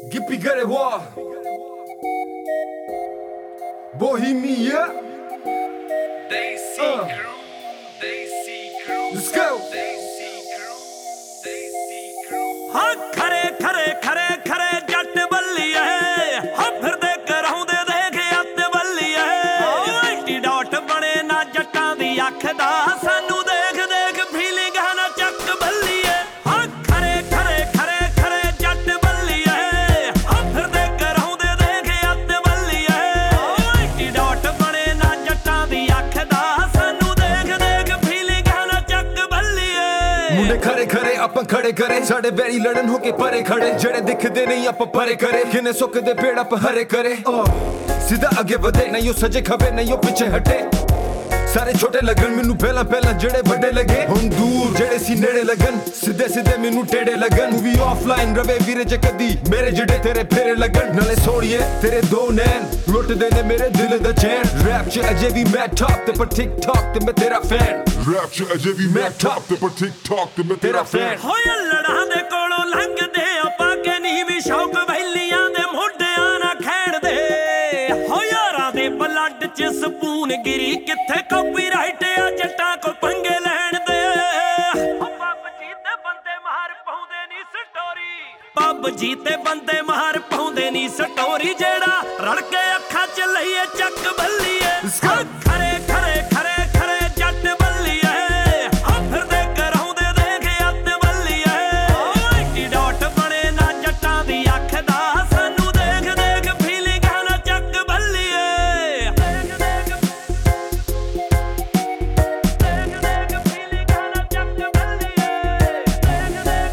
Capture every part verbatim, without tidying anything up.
Gippy Garewa Bohemia Desi Uh. crew, Desi crew, Let's go Desi crew, Desi crew. ਹਾਂ ਖਰੇ ਖਰੇ ਖਰੇ ਖਰੇ ਜੱਟ ਬੱਲੀਏ ਹਾਂ ਫਿਰਦੇ ਕਰਾਉਂਦੇ ਦੇਖ ਅੱਤ ਬੱਲੀਏ ਐਂਟੀਡੋਟ ਬਣੇ ਨਾ ਜੱਟਾਂ ਦੀ ਅੱਖ ਦਾ ਸਾਨੂੰ ਦੇਖ ਦੇਖ ਫੀਲਿੰਗ ਨਾ ਚੱਕ ਬੱਲੀਏ ਹਾਂ ਖਰੇ ਖਰੇ ਖਰੇ ਖਰੇ ਜੱਟ ਬੱਲੀਏ ਹਾਂ ਫਿਰਦੇ ਕਰਾਉਂਦੇ ਦੇਖ ਅੱਤ ਬੱਲੀਏ ਐਂਟੀਡੋਟ ਬਣੇ ਨਾ ਜੱਟਾਂ ਦੀ ਅੱਖ ਦਾ ਸਾਨੂੰ ਦੇਖ ਦੇਖ ਫੀਲਿੰਗ ਨਾ ਚੱਕ ਬੱਲੀਏ ਮੁੰਡੇ ਖਰੇ ਖਰੇ ਆਪਾਂ ਖੜੇ ਕਰੇ ਸਾਡੇ ਬੈਰੀ ਲੜਨ ਹੋ ਕੇ ਪਰੇ ਖੜੇ ਜਿਹੜੇ ਦਿਖਦੇ ਨਹੀਂ ਆਪਾਂ ਪਰੇ ਕਰੇ ਕਿਨੇ ਸੁੱਕਦੇ ਪੇੜ ਆਪ ਹਰੇ ਕਰੇ ਸਿੱਧਾ ਅੱਗੇ ਵਧੇ ਨਹੀਂ ਉਹ ਸੱਜੇ ਖੱਬੇ ਨਹੀਂ ਉਹ ਪਿੱਛੇ ਹਟੇ ਸਾਰੇ ਛੋਟੇ ਲੱਗਣ ਮੈਨੂੰ ਪਹਿਲਾਂ ਪਹਿਲਾਂ ਜਿਹੜੇ ਵੱਡੇ ਲੱਗੇ ਹੁਣ ਦੂਰ ਜਿਹੜੇ ਸੀ ਨੇੜੇ ਲੱਗਣ ਸਿੱਧੇ ਸਿੱਧੇ ਮੈਨੂੰ ਟੇੜੇ ਲੱਗਣ ਵੀ ਆਫਲਾਈਨ ਰਵੇ ਵੀਰੇ ਜੇ ਕਦੀ ਮੇਰੇ ਜਿਹੜੇ ਤੇਰੇ ਫੇਰੇ ਲੱਗਣ ਨਾਲੇ ਸੋੜੀਏ ਤੇਰੇ ਦੋ ਨੈਣ ਲੁੱਟਦੇ ਨੇ ਮੇਰੇ ਦਿਲ ਦਾ ਚੈਨ ਰੈਪ ਚ ਅਜੇ ਵੀ ਮੈਂ ਟਾਪ ਤੇ ਪਰ ਟਿਕ ਟੌਕ ਤੇ ਮੈਂ ਤੇਰਾ ਫੈਨ ਰੈਪ ਚ ਅਜੇ ਵੀ ਮੈਂ ਟਾਪ ਤੇ ਪਰ ਟਿਕ ਟੌਕ ਤੇ ਮੈਂ ਤੇਰਾ ਫੈਨ ਹੋਏ ਲੜਾਂ ਦੇ ਕੋਲੋਂ ਲੰਘਦੇ ਆਪਾਂ ਕੇ ਨਹੀਂ ਵੀ ਸ਼ੌਕ ਵੈਲੀਆਂ ਦੇ ਮੋਢਿਆਂ ਨਾ ਖੇਡਦੇ ਹੋ ਯਾਰਾਂ ਦੇ ਬਲੱਡ ਚ ਸਪੂਨ ਗਿਰੀ ਕਿੱਥੇ ਕਾਪੀਰਾਈਟ ਆ ਜੱਟਾਂ ਕੋ ਪੰਗੇ ਲੈਣ ਦੇ ਪੱਬ ਜੀ ਤੇ ਬੰਦੇ ਮਾਰ ਪਾਉਂਦੇ ਨਹੀਂ ਸਟੋਰੀ ਪੱਬ ਜੀ ਤੇ ਬੰਦੇ ਮਾਰ ਪਾਉਂਦੇ ਨਹੀਂ ਸਟੋਰੀ ਜਿਹੜਾ ਰਲ ਕੇ ਅੱਖਾਂ ਚ ਲਈਏ ਚੱਕ ਬੱਲੀਏ ਖਰੇ ਖਰੇ ਖਰੇ ਖਰੇ ਜੱਟ ਬੱਲੀਏ ਹਾਂ ਫਿਰਦੇ ਕਰਾਉਂਦੇ ਦੇਖ ਅੱਤ ਬੱਲੀਏ ਐਂਟੀਡੋਟ ਬਣੇ ਨਾ ਜੱਟਾਂ ਦੀ ਅੱਖ ਦਾ ਸਾਨੂੰ ਦੇਖ ਦੇਖ ਫੀਲਿੰਗ ਨਾ ਚੱਕ ਬੱਲੀਏ ਦੇਖ ਦੇਖ ਦੇਖ ਦੇਖ ਫੀਲਿੰਗ ਨਾ ਚੱਕ ਬੱਲੀਏ ਦੇਖ ਦੇਖ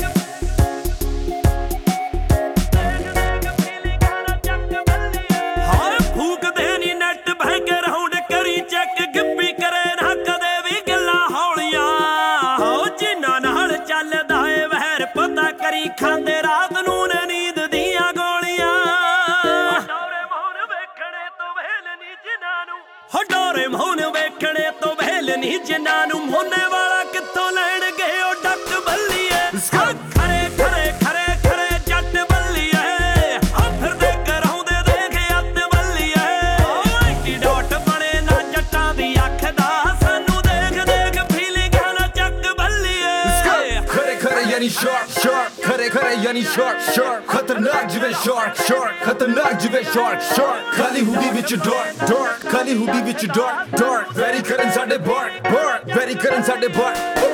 ਦੇਖ ਦੇਖ ਫੀਲਿੰਗ ਨਾ ਚੱਕ ਬੱਲੀਏ ਹਾਏ ਫੂਕਦੇ ਨੀ ਨੈਟ ਬੈਂਕ ਰਾਉਂਡ ਕਰੀ ਚੈੱਕ ਗਿੱਪੀ ਕਰੇ ਨਾ ਕਦੇ ਵੀ ਗੱਲਾਂ ਹੌਲੀਆਂ ਹੋ ਜਿਨ੍ਹਾਂ ਨਾਲ ਚੱਲਦਾ ਏ ਵਹਿਰ ਪਤਾ ਕਰੀ ਖਾਂਦੇ ਰਾਤ ਨੂੰ ਨੇ ਨੀਂਦ ਦੀਆਂ ਗੋਲੀਆਂ ਡੋਰੇ ਮੌਨ ਵੇਖਣੇ ਤੋਂ ਵਹਿਲ ਨੀ ਜਿਨ੍ਹਾਂ ਨੂੰ ਹੋ ਡੋਰੇ ਮੌਨ ਵੇਖਣੇ ਤੋਂ ਵਹਿਲ ਨੀ ਜਿਨ੍ਹਾਂ ਨੂੰ ਮੋਨੇ ਵਾਲਾ ਕਿੱਥੋਂ ਲੈਣ ਗਏ ਉਹ ਡੱਕ ਬੱਲੀਏ ਖਰੇ ਖਰੇ ਖਰੇ ਖਰੇ ਜੱਟ ਬੱਲੀਏ ਹਾਂ ਫਿਰਦੇ ਕਰਾਉਂਦੇ ਦੇਖ ਅੱਤ ਬੱਲੀਏ ਐਂਟੀਡੋਟ ਬਣੇ ਨਾ ਜੱਟਾਂ ਦੀ ਅੱਖ ਦਾ ਸਾਨੂੰ ਦੇਖ ਦੇਖ ਫੀਲਿੰਗ ਨਾ ਚੱਕ ਬੱਲੀਏ ਖਰੇ ਖਰੇ ਯਾਨੀ ਸ਼ਾਰਕ ਸ਼ਾਰਕ ਖਰੇ ਖਰੇ ਯਾਨੀ ਸ਼ਾਰਕ ਸ਼ਾਰਕ ਖਤਰਨਾਕ ਜਿਵੇਂ ਸ਼ਾਰਕ ਸ਼ਾਰਕ ਖਤਰਨਾਕ ਜਿਵੇਂ ਸ਼ਾਰਕ ਸ਼ਾਰਕ ਖਾਲੀ ਹੁੱਡੀ ਵਿੱਚ ਡਾਰਕ ਡਾਰਕ ਖਾਲੀ ਹੁੱਡੀ ਵਿੱਚ ਡਾਰਕ ਡਾਰਕ ਵੈਰੀ ਕਰਨ ਸਾਡੇ ਬਾਰ ਬਾਰ ਵੈਰੀ ਕਰਨ ਸਾਡੇ ਬਾਰ